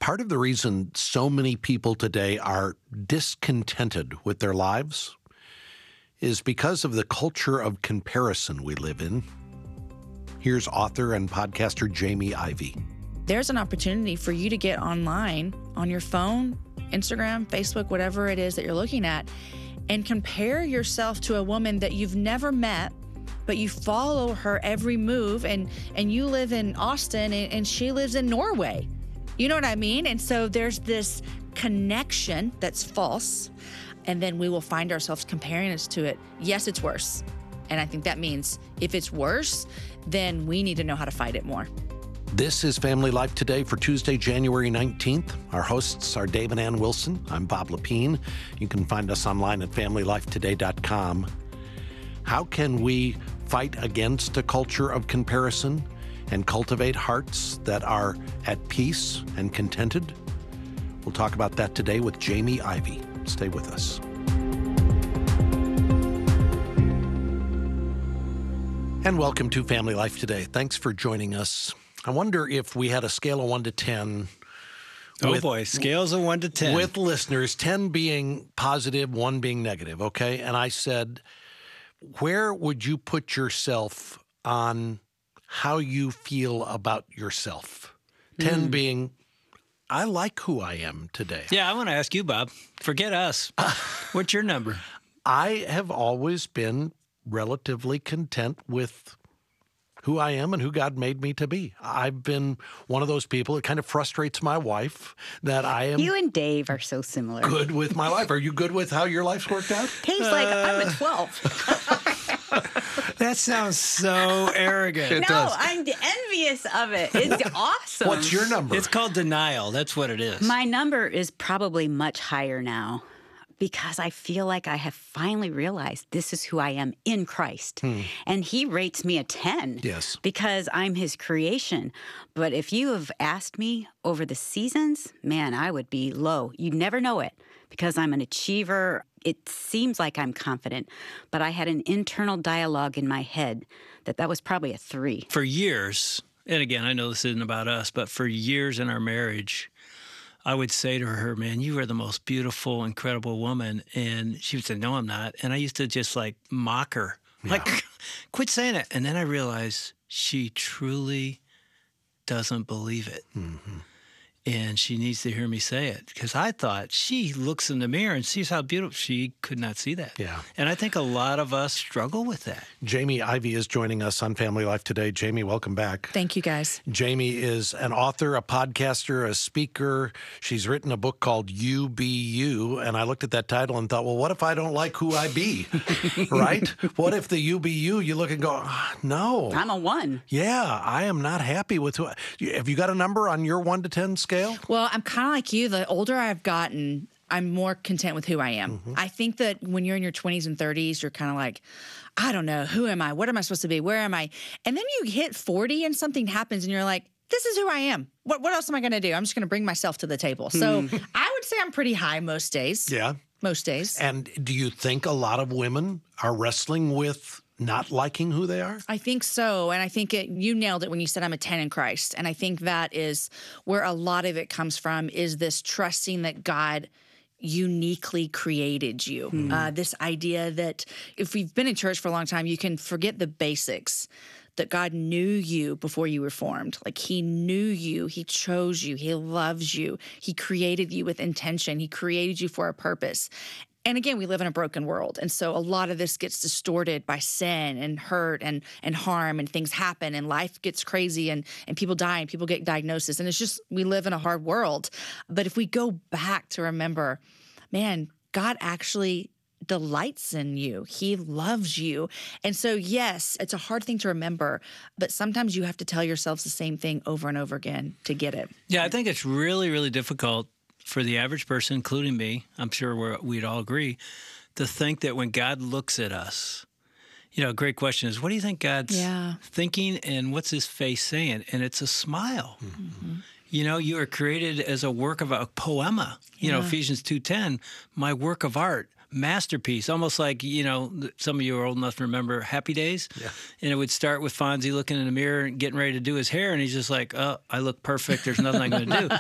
part of the reason so many people today are discontented with their lives is because of the culture of comparison we live in. Here's author and podcaster Jamie Ivey. There's an opportunity for you to get online on your phone, Instagram, Facebook, whatever it is that you're looking at, and compare yourself to a woman that you've never met, but you follow her every move, and you live in Austin and she lives in Norway. You know what I mean? And so there's this connection that's false, and then we will find ourselves comparing us to it. Yes, it's worse. And I think that means if it's worse, then we need to know how to fight it more. This is Family Life Today for Tuesday, January 19th. Our hosts are Dave and Ann Wilson. I'm Bob Lepine. You can find us online at FamilyLifeToday.com. How can we fight against a culture of comparison and cultivate hearts that are at peace and contented? We'll talk about that today with Jamie Ivey. Stay with us. And welcome to Family Life Today. Thanks for joining us. I wonder if we had a scale of 1 to 10. Scales of 1 to 10. With listeners, 10 being positive, 1 being negative, okay? And I said, where would you put yourself on how you feel about yourself? 10 being, I like who I am today. Yeah, I want to ask you, Bob. Forget us. What's your number? I have always been relatively content with who I am and who God made me to be. I've been one of those people. It kind of frustrates my wife that I am. You and Dave are so similar. Good with my life. Are you good with how your life's worked out? Dave's like, I'm a 12. That sounds so arrogant. I'm envious of it. It's awesome. What's your number? It's called denial. That's what it is. My number is probably much higher now, because I feel like I have finally realized this is who I am in Christ. And he rates me a 10. Yes. Because I'm his creation. But if you have asked me over the seasons, man, I would be low. You'd never know it because I'm an achiever. It seems like I'm confident, but I had an internal dialogue in my head that was probably a 3. For years, and again, I know this isn't about us, but for years in our marriage, I would say to her, man, you are the most beautiful, incredible woman. And she would say, no, I'm not. And I used to just like mock her, like, quit saying it. And then I realized she truly doesn't believe it. Mm-hmm. And she needs to hear me say it, because I thought she looks in the mirror and sees how beautiful. She could not see that. Yeah. And I think a lot of us struggle with that. Jamie Ivey is joining us on Family Life Today. Jamie, welcome back. Thank you, guys. Jamie is an author, a podcaster, a speaker. She's written a book called You Be You. And I looked at that title and thought, well, what if I don't like who I be? Right? What if the You Be You, you look and go, no. I'm a 1. Yeah, I am not happy with who. Have you got a number on your 1 to 10 scale? Well, I'm kind of like you. The older I've gotten, I'm more content with who I am. Mm-hmm. I think that when you're in your 20s and 30s, you're kind of like, I don't know, who am I? What am I supposed to be? Where am I? And then you hit 40 and something happens and you're like, this is who I am. What else am I going to do? I'm just going to bring myself to the table. So I would say I'm pretty high most days. Yeah. Most days. And do you think a lot of women are wrestling with not liking who they are? I think so. And I think you nailed it when you said I'm a 10 in Christ. And I think that is where a lot of it comes from, is this trusting that God uniquely created you. This idea that if we've been in church for a long time, you can forget the basics, that God knew you before you were formed. Like he knew you, he chose you, he loves you, he created you with intention, he created you for a purpose. And again, we live in a broken world. And so a lot of this gets distorted by sin and hurt and harm, and things happen and life gets crazy and people die and people get diagnoses. And it's just, we live in a hard world. But if we go back to remember, man, God actually delights in you. He loves you. And so, yes, it's a hard thing to remember, but sometimes you have to tell yourselves the same thing over and over again to get it. Yeah, I think it's really, really difficult for the average person, including me, I'm sure we'd all agree, to think that when God looks at us, a great question is, what do you think God's thinking and what's his face saying? And it's a smile. Mm-hmm. You are created as a work of a poema. Ephesians 2:10, my work of art. Masterpiece, almost like, some of you are old enough to remember Happy Days. Yeah. And it would start with Fonzie looking in the mirror and getting ready to do his hair. And he's just like, oh, I look perfect. There's nothing I'm going to do.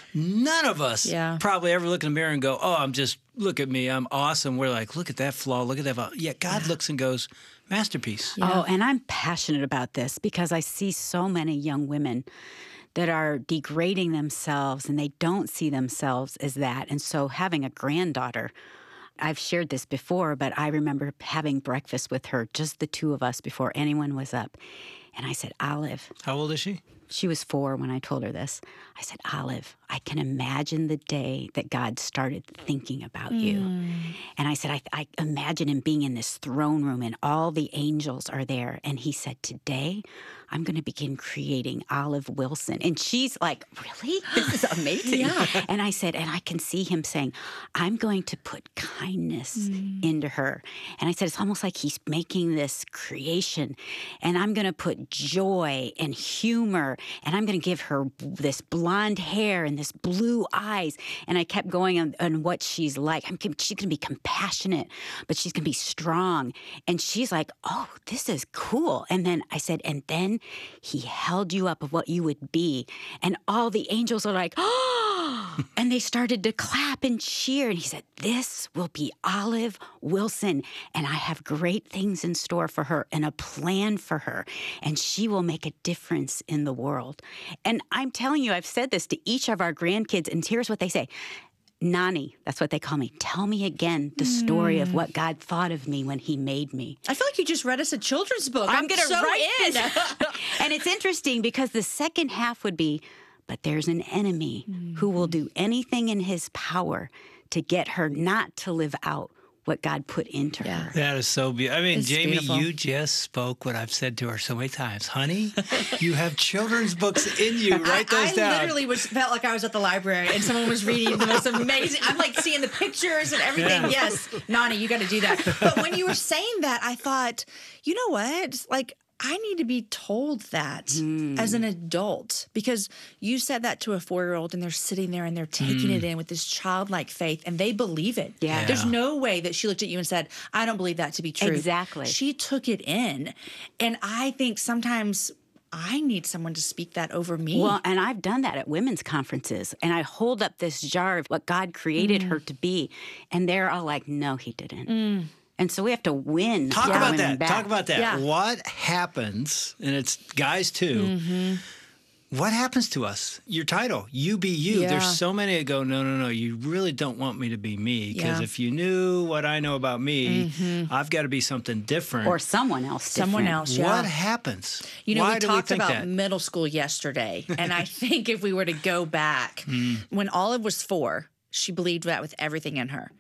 None of us Yeah. probably ever look in the mirror and go, look at me, I'm awesome. We're like, look at that flaw, look at that flaw. Yeah, God looks and goes, masterpiece. Yeah. Oh, and I'm passionate about this because I see so many young women that are degrading themselves and they don't see themselves as that. And so having a granddaughter, I've shared this before, but I remember having breakfast with her, just the two of us before anyone was up. And I said, Olive. How old is she? She was 4 when I told her this. I said, Olive, I can imagine the day that God started thinking about you. And I said, I imagine him being in this throne room and all the angels are there. And he said, today I'm going to begin creating Olive Wilson. And she's like, really? This is amazing. Yeah. And I said, and I can see him saying, I'm going to put kindness into her. And I said, it's almost like he's making this creation. And I'm going to put joy and humor. And I'm going to give her this blonde hair and this blue eyes. And I kept going on what she's like. She's going to be compassionate, but she's going to be strong. And she's like, oh, this is cool. And then I said, and then he held you up of what you would be. And all the angels are like, oh, and they started to clap and cheer. And he said, this will be Olive Wilson. And I have great things in store for her and a plan for her. And she will make a difference in the world. And I'm telling you, I've said this to each of our grandkids, and here's what they say. Nani, that's what they call me. Tell me again the story of what God thought of me when he made me. I feel like you just read us a children's book. I'm going to so write in. this. And it's interesting because the second half would be, but there's an enemy who will do anything in his power to get her not to live out what God put into her. That is so beautiful. I mean, It's Jamie, beautiful. you just spoke what I've said to her so many times. Honey, you have children's books in you. Write those down. I literally felt like I was at the library and someone was reading the most amazing. I'm like seeing the pictures and everything. Yeah. Yes, Nani, you got to do that. But when you were saying that, I thought, you know what? Like, I need to be told that as an adult, because you said that to a 4-year-old and they're sitting there and they're taking it in with this childlike faith and they believe it. Yeah. There's no way that she looked at you and said, I don't believe that to be true. Exactly. She took it in. And I think sometimes I need someone to speak that over me. Well, and I've done that at women's conferences, and I hold up this jar of what God created her to be, and they're all like, no, he didn't. And so we have to win. Talk our about women that. back. Talk about that. Yeah. What happens, and it's guys too, what happens to us? Your title, you be you. Yeah. There's so many that go, no, you really don't want me to be me. Because Yeah. if you knew what I know about me, I've got to be something different. Or someone else. Someone different. else, yeah. What happens? You know, Why we do talked think about that? middle school yesterday, and I think if we were to go back, when Olive was 4, she believed that with everything in her.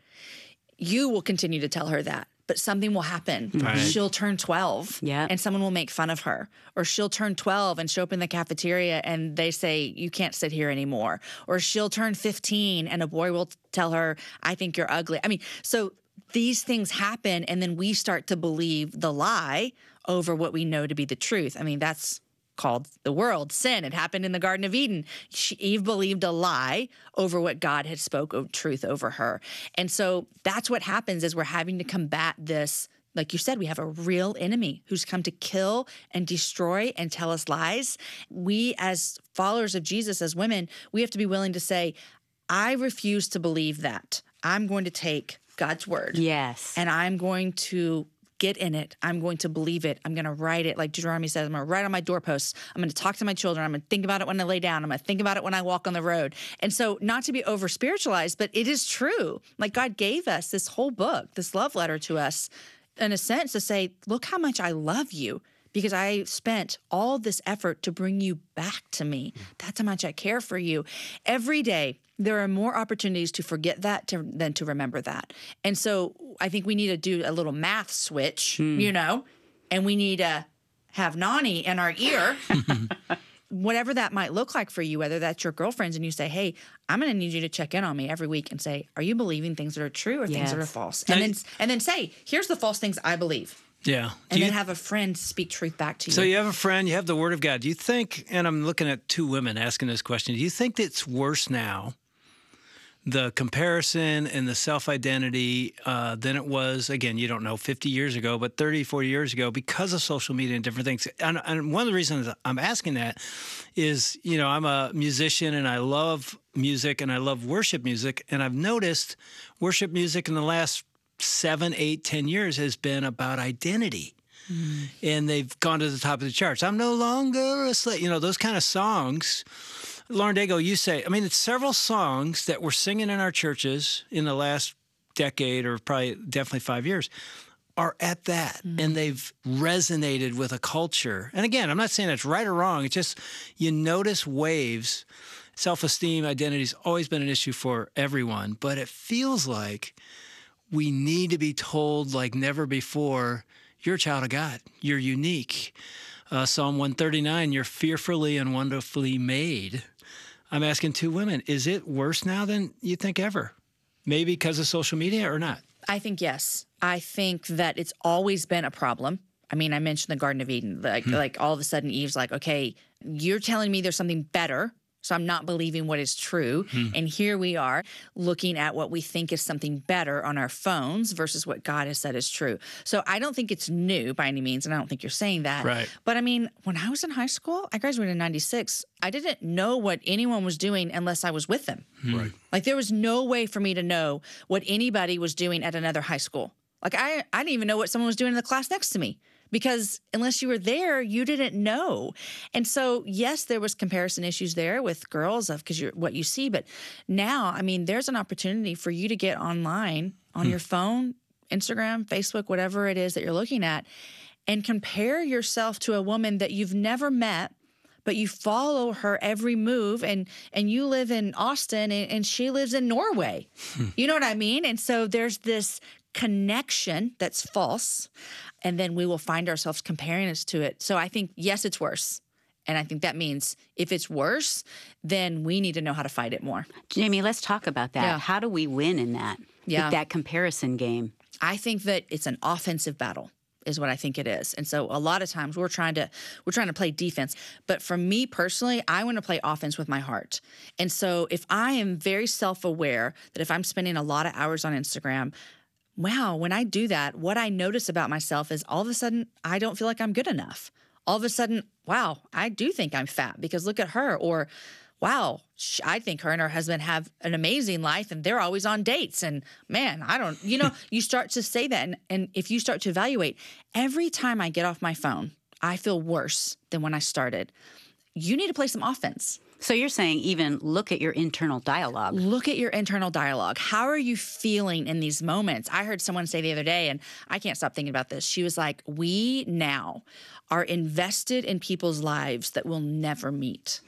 You will continue to tell her that, but something will happen. Right. She'll turn 12, Yeah. and someone will make fun of her. Or she'll turn 12 and show up in the cafeteria, and they say, you can't sit here anymore. Or she'll turn 15, and a boy will tell her, I think you're ugly. I mean, so these things happen, and then we start to believe the lie over what we know to be the truth. I mean, that's called the world sin. It happened in the Garden of Eden. Eve believed a lie over what God had spoke of truth over her. And so that's what happens is we're having to combat this. Like you said, we have a real enemy who's come to kill and destroy and tell us lies. We, as followers of Jesus, as women, we have to be willing to say, I refuse to believe that. I'm going to take God's word. Yes. And I'm going to get in it. I'm going to believe it. I'm going to write it. Like Deuteronomy says, I'm going to write on my doorposts. I'm going to talk to my children. I'm going to think about it when I lay down. I'm going to think about it when I walk on the road. And so not to be over spiritualized, but it is true. Like God gave us this whole book, this love letter to us in a sense to say, look how much I love you because I spent all this effort to bring you back to me. That's how much I care for you. Every day, there are more opportunities to forget that than to remember that. And so I think we need to do a little math switch, you know, and we need to have Nani in our ear, whatever that might look like for you, whether that's your girlfriends and you say, hey, I'm going to need you to check in on me every week and say, are you believing things that are true or things that are Yes. false? And then say, here's the false things I believe. Yeah. And then have a friend speak truth back to you. So you have a friend, you have the Word of God. Do you think, and I'm looking at 2 women asking this question, do you think it's worse now, the comparison and the self-identity, than it was, again, you don't know, 50 years ago, but 30, 40 years ago because of social media and different things? And one of the reasons I'm asking that is, you know, I'm a musician and I love music and I love worship music. And I've noticed worship music in the last 7, 8, 10 years has been about identity. And they've gone to the top of the charts. I'm no longer a slave. Those kind of songs. Lauren Daigle, you say, it's several songs that we're singing in our churches in the last decade or probably definitely 5 years are at that. And they've resonated with a culture. And again, I'm not saying that's right or wrong. It's just you notice waves. Self-esteem, identity's always been an issue for everyone. But it feels like we need to be told like never before, you're a child of God. You're unique. Psalm 139, you're fearfully and wonderfully made. I'm asking two women, is it worse now than you think ever? Maybe because of social media or not? I think yes. I think that it's always been a problem. I mentioned the Garden of Eden. Like all of a sudden Eve's like, okay, you're telling me there's something better, so I'm not believing what is true. And here we are looking at what we think is something better on our phones versus what God has said is true. So I don't think it's new by any means, and I don't think you're saying that. Right. But when I was in high school, I graduated in 96, I didn't know what anyone was doing unless I was with them. Right. Like there was no way for me to know what anybody was doing at another high school. Like I didn't even know what someone was doing in the class next to me. Because unless you were there, you didn't know. And so, yes, there was comparison issues there with girls because you're what you see. But now, there's an opportunity for you to get online on your phone, Instagram, Facebook, whatever it is that you're looking at, and compare yourself to a woman that you've never met, but you follow her every move, and you live in Austin and she lives in Norway. You know what I mean? And so there's this connection that's false, and then we will find ourselves comparing us to it. So I think, yes, it's worse. And I think that means if it's worse, then we need to know how to fight it more. Jamie, let's talk about that. Yeah. How do we win in that? Yeah. With that comparison game? I think that it's an offensive battle is what I think it is. And so a lot of times we're trying to play defense. But for me personally, I want to play offense with my heart. And so if I am very self-aware that if I'm spending a lot of hours on Instagram, wow, when I do that, what I notice about myself is all of a sudden, I don't feel like I'm good enough. All of a sudden, wow, I do think I'm fat because look at her. Or, wow, I think her and her husband have an amazing life and they're always on dates. And man, I don't, you start to say that. And if you start to evaluate, every time I get off my phone, I feel worse than when I started. You need to play some offense. So you're saying even look at your internal dialogue. Look at your internal dialogue. How are you feeling in these moments? I heard someone say the other day, and I can't stop thinking about this. She was like, we now are invested in people's lives that we'll never meet.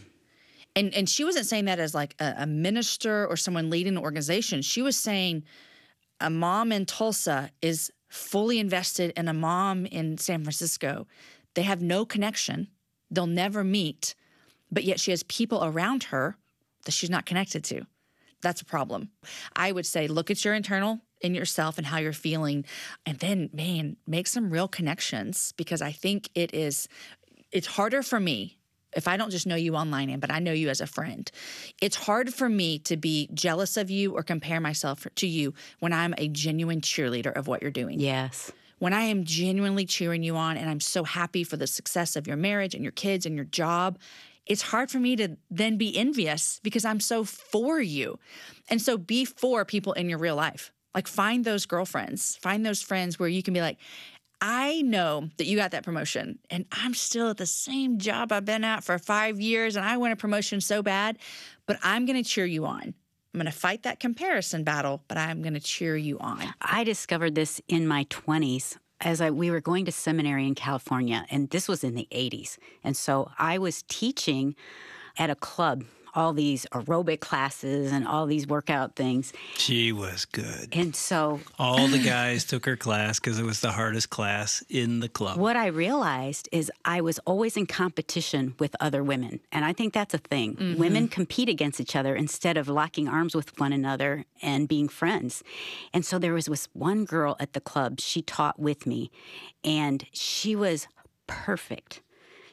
And she wasn't saying that as like a minister or someone leading an organization. She was saying a mom in Tulsa is fully invested in a mom in San Francisco. They have no connection. They'll never meet. But yet she has people around her that she's not connected to. That's a problem. I would say look at your internal in yourself and how you're feeling, and then, man, make some real connections, because I think it's harder for me if I don't just know you online, but I know you as a friend. It's hard for me to be jealous of you or compare myself to you when I'm a genuine cheerleader of what you're doing. Yes. When I am genuinely cheering you on and I'm so happy for the success of your marriage and your kids and your job, it's hard for me to then be envious because I'm so for you. And so be for people in your real life. Like find those girlfriends, find those friends where you can be like, I know that you got that promotion and I'm still at the same job I've been at for 5 years and I want a promotion so bad, but I'm going to cheer you on. I'm going to fight that comparison battle, but I'm going to cheer you on. I discovered this in my 20s. We were going to seminary in California, and this was in the 80s. And so I was teaching at a club, all these aerobic classes and all these workout things. She was good. And so all the guys took her class because it was the hardest class in the club. What I realized is I was always in competition with other women. And I think that's a thing. Mm-hmm. Women compete against each other instead of locking arms with one another and being friends. And so there was this one girl at the club. She taught with me, and she was perfect.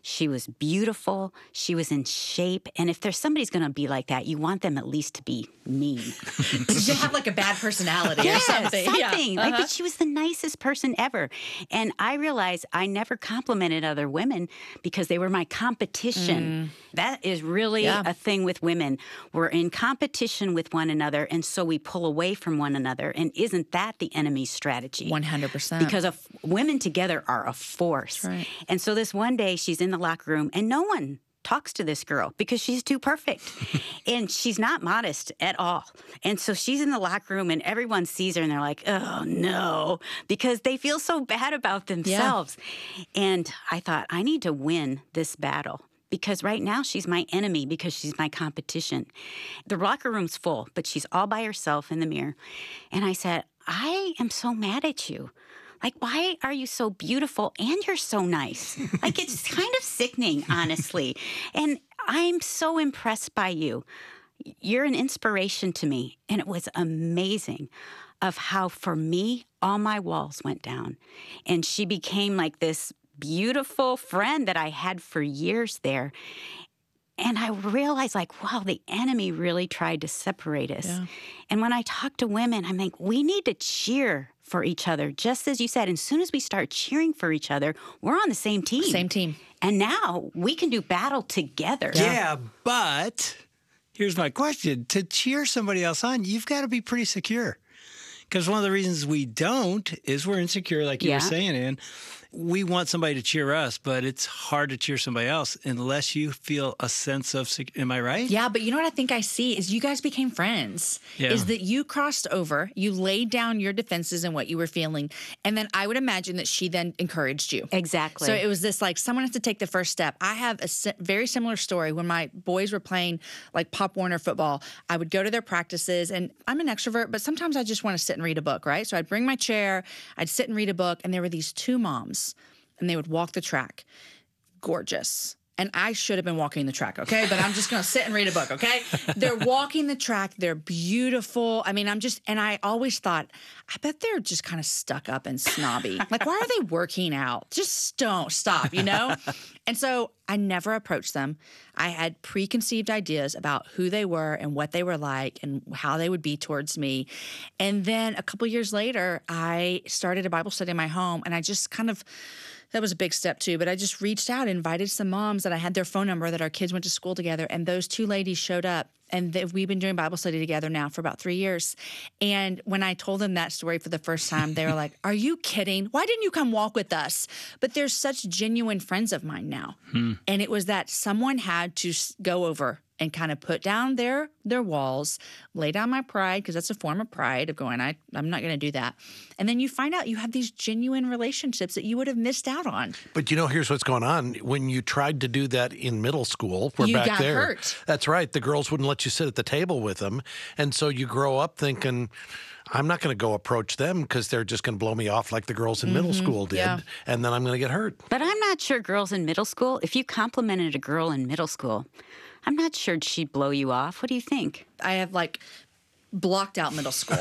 She was beautiful. She was in shape. And if there's somebody's going to be like that, you want them at least to be mean. Did you have like a bad personality or something? Something. Yeah. Like, but she was the nicest person ever. And I realized I never complimented other women because they were my competition. That is really a thing with women. We're in competition with one another, and so we pull away from one another. And isn't that the enemy's strategy? 100%. Because women together are a force. Right. And so this one day, she's in the locker room, and no one talks to this girl because she's too perfect. And she's not modest at all. And so she's in the locker room and everyone sees her and they're like, oh no, because they feel so bad about themselves. Yeah. And I thought, I need to win this battle. Because right now she's my enemy because she's my competition. The locker room's full, but she's all by herself in the mirror. And I said, I am so mad at you. Like, why are you so beautiful and you're so nice? Like, it's kind of sickening, honestly. And I'm so impressed by you. You're an inspiration to me. And it was amazing of how, for me, all my walls went down. And she became like this beautiful friend that I had for years there. And I realized, like, wow, the enemy really tried to separate us. Yeah. And when I talk to women, I'm like, we need to cheer for each other. Just as you said, as soon as we start cheering for each other, we're on the same team. Same team. And now we can do battle together. Yeah, but here's my question. To cheer somebody else on, you've got to be pretty secure. Because one of the reasons we don't is we're insecure, like you were saying, Ann. We want somebody to cheer us, but it's hard to cheer somebody else unless you feel a sense of, am I right? Yeah, but you know what I think I see is you guys became friends. Yeah. Is that you crossed over, you laid down your defenses and what you were feeling, and then I would imagine that she then encouraged you. Exactly. So it was this like, someone has to take the first step. I have a very similar story. When my boys were playing like Pop Warner football, I would go to their practices, and I'm an extrovert, but sometimes I just want to sit and read a book, right? So I'd bring my chair, I'd sit and read a book, and there were these two moms. And they would walk the track. Gorgeous. And I should have been walking the track, okay? But I'm just going to sit and read a book, okay? They're walking the track. They're beautiful. I mean, and I always thought, I bet they're just kind of stuck up and snobby. Like, why are they working out? Just don't stop, you know? And so I never approached them. I had preconceived ideas about who they were and what they were like and how they would be towards me. And then a couple years later, I started a Bible study in my home, and I just kind of, that was a big step too, but I just reached out, invited some moms that I had their phone number, that our kids went to school together, and those two ladies showed up, and we've been doing Bible study together now for about 3 years. And when I told them that story for the first time, they were like, are you kidding? Why didn't you come walk with us? But they're such genuine friends of mine now. And it was that someone had to go over and kind of put down their walls, lay down my pride, because that's a form of pride of going, I'm not going to do that. And then you find out you have these genuine relationships that you would have missed out on. But you know, here's what's going on. When you tried to do that in middle school, you got hurt. That's right. The girls wouldn't let you sit at the table with them. And so you grow up thinking, I'm not going to go approach them because they're just going to blow me off like the girls in middle school did. Yeah. And then I'm going to get hurt. But I'm not sure girls in middle school, if you complimented a girl in middle school, I'm not sure she'd blow you off. What do you think? I have like blocked out middle school.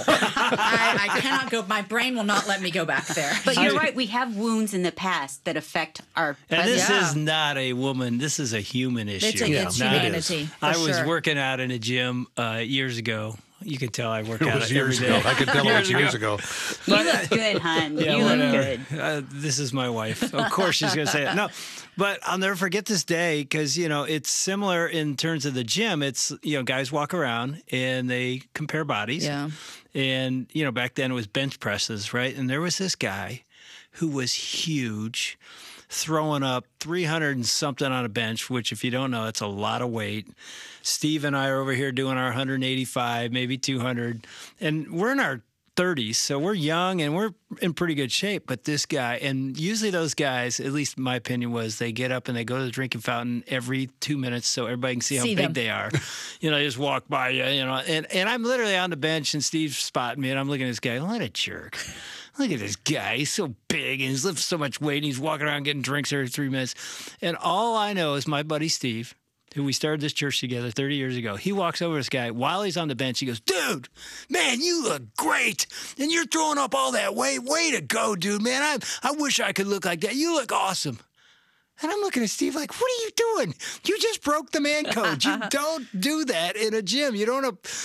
I cannot go. My brain will not let me go back there. But you're right. We have wounds in the past that affect our present. And this is not a woman. This is a human issue. It's humanity. I was working out in a gym years ago. You can tell I work out every years day. ago. I could tell it was years ago. You look good, hon. Yeah, you look good. This is my wife. Of course she's going to say it. No, but I'll never forget this day because, you know, it's similar in terms of the gym. It's, you know, guys walk around and they compare bodies. Yeah. And, you know, back then it was bench presses, right? And there was this guy who was huge, throwing up 300 and something on a bench, which if you don't know, it's a lot of weight. Steve and I are over here doing our 185, maybe 200. And we're in our 30s, so we're young and we're in pretty good shape. But this guy, and usually those guys, at least my opinion was, they get up and they go to the drinking fountain every 2 minutes so everybody can see how big they are. You know, they just walk by you, you know. And I'm literally on the bench and Steve's spotting me and I'm looking at this guy, what a jerk. Look at this guy. He's so big and he's lifting so much weight and he's walking around getting drinks every 3 minutes. And all I know is my buddy Steve, who we started this church together 30 years ago, he walks over to this guy while he's on the bench. He goes, dude, man, you look great. And you're throwing up all that weight. Way to go, dude, man. I wish I could look like that. You look awesome. And I'm looking at Steve like, what are you doing? You just broke the man code. You don't do that in a gym. You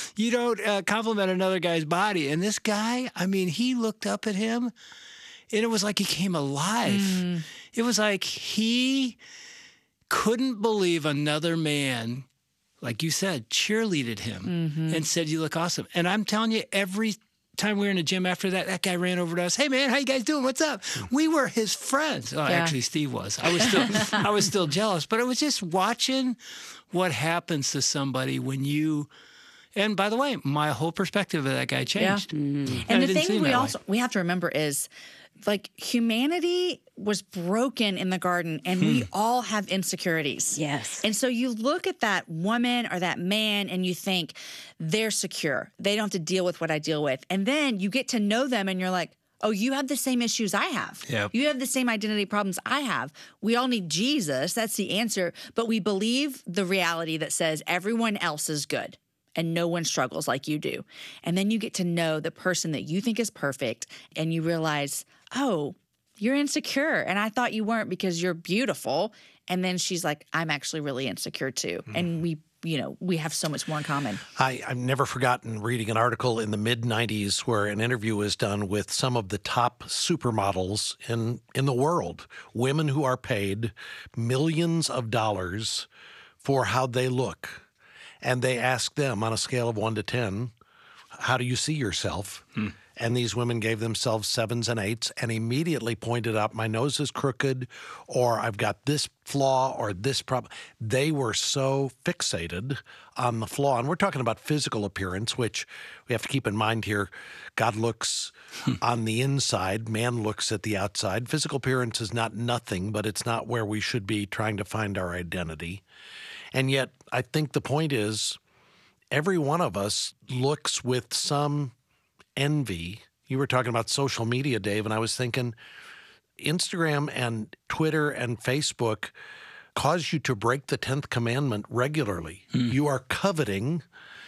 don't compliment another guy's body. And this guy, I mean, he looked up at him, and it was like he came alive. It was like he couldn't believe another man, like you said, cheerleaded him and said, you look awesome. And I'm telling you, every time we were in the gym after that, that guy ran over to us. Hey man, how you guys doing? What's up? We were his friends. Oh, actually Steve was. I was still jealous, but it was just watching what happens to somebody when you, and by the way, my whole perspective of that guy changed. And the thing we have to remember is, like, humanity was broken in the garden, and we all have insecurities. Yes. And so you look at that woman or that man and you think, they're secure. They don't have to deal with what I deal with. And then you get to know them and you're like, oh, you have the same issues I have. Yep. You have the same identity problems I have. We all need Jesus. That's the answer. But we believe the reality that says everyone else is good and no one struggles like you do. And then you get to know the person that you think is perfect, and you realize, oh, you're insecure, and I thought you weren't because you're beautiful. And then she's like, I'm actually really insecure too. And we have so much more in common. I've never forgotten reading an article in the mid-'90s where an interview was done with some of the top supermodels in the world, women who are paid millions of dollars for how they look. And they asked them on a scale of 1 to 10, how do you see yourself? And these women gave themselves 7s and 8s and immediately pointed out, my nose is crooked, or I've got this flaw or this problem. They were so fixated on the flaw. And we're talking about physical appearance, which we have to keep in mind here. God looks on the inside. Man looks at the outside. Physical appearance is not nothing, but it's not where we should be trying to find our identity. And yet, I think the point is, every one of us looks with some envy. You were talking about social media, Dave, and I was thinking Instagram and Twitter and Facebook cause you to break the 10th commandment regularly. You are coveting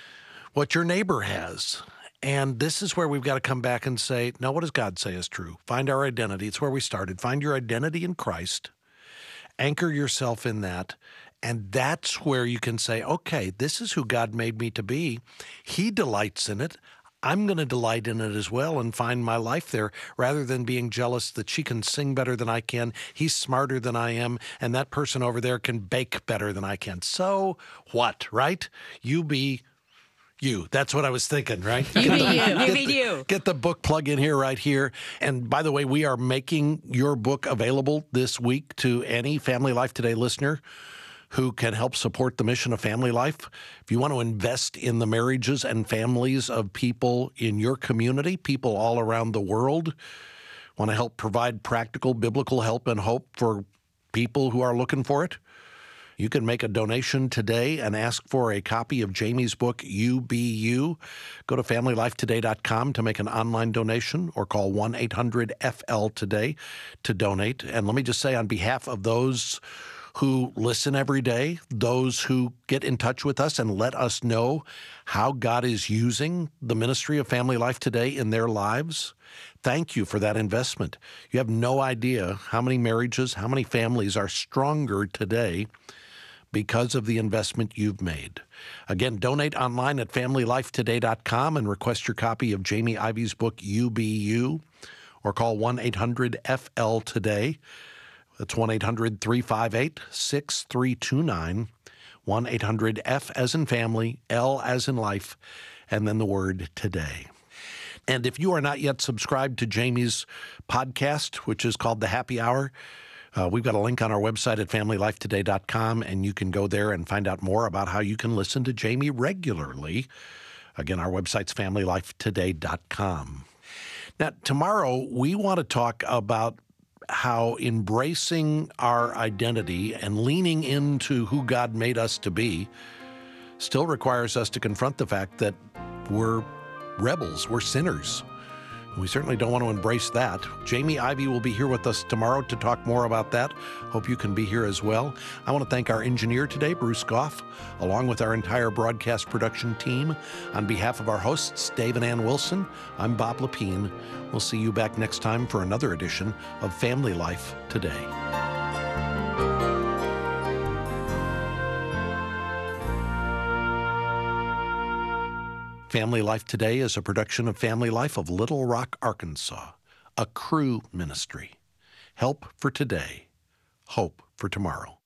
what your neighbor has. And this is where we've got to come back and say, no, what does God say is true? Find our identity. It's where we started. Find your identity in Christ. Anchor yourself in that. And that's where you can say, okay, this is who God made me to be. He delights in it. I'm going to delight in it as well and find my life there, rather than being jealous that she can sing better than I can, he's smarter than I am, and that person over there can bake better than I can. So what, right? You be you. That's what I was thinking, right? You be you. You be you. Get the book plug in here, right here. And by the way, we are making your book available this week to any Family Life Today listener who can help support the mission of Family Life. If you want to invest in the marriages and families of people in your community, people all around the world, want to help provide practical biblical help and hope for people who are looking for it, you can make a donation today and ask for a copy of Jamie's book, You Be You. Go to FamilyLifeToday.com to make an online donation, or call 1-800-FL-TODAY to donate. And let me just say, on behalf of those who listen every day, those who get in touch with us and let us know how God is using the ministry of Family Life Today in their lives, thank you for that investment. You have no idea how many marriages, how many families are stronger today because of the investment you've made. Again, donate online at FamilyLifeToday.com and request your copy of Jamie Ivey's book, You Be You, or call 1-800-FL-TODAY. That's 1-800-358-6329, 1-800-F as in family, L as in life, and then the word today. And if you are not yet subscribed to Jamie's podcast, which is called The Happy Hour, we've got a link on our website at FamilyLifeToday.com, and you can go there and find out more about how you can listen to Jamie regularly. Again, our website's FamilyLifeToday.com. Now, tomorrow, we want to talk about how embracing our identity and leaning into who God made us to be still requires us to confront the fact that we're rebels, we're sinners. We certainly don't want to embrace that. Jamie Ivey will be here with us tomorrow to talk more about that. Hope you can be here as well. I want to thank our engineer today, Bruce Goff, along with our entire broadcast production team. On behalf of our hosts, Dave and Ann Wilson, I'm Bob Lepine. We'll see you back next time for another edition of Family Life Today. Family Life Today is a production of Family Life of Little Rock, Arkansas, a Cru ministry. Help for today, hope for tomorrow.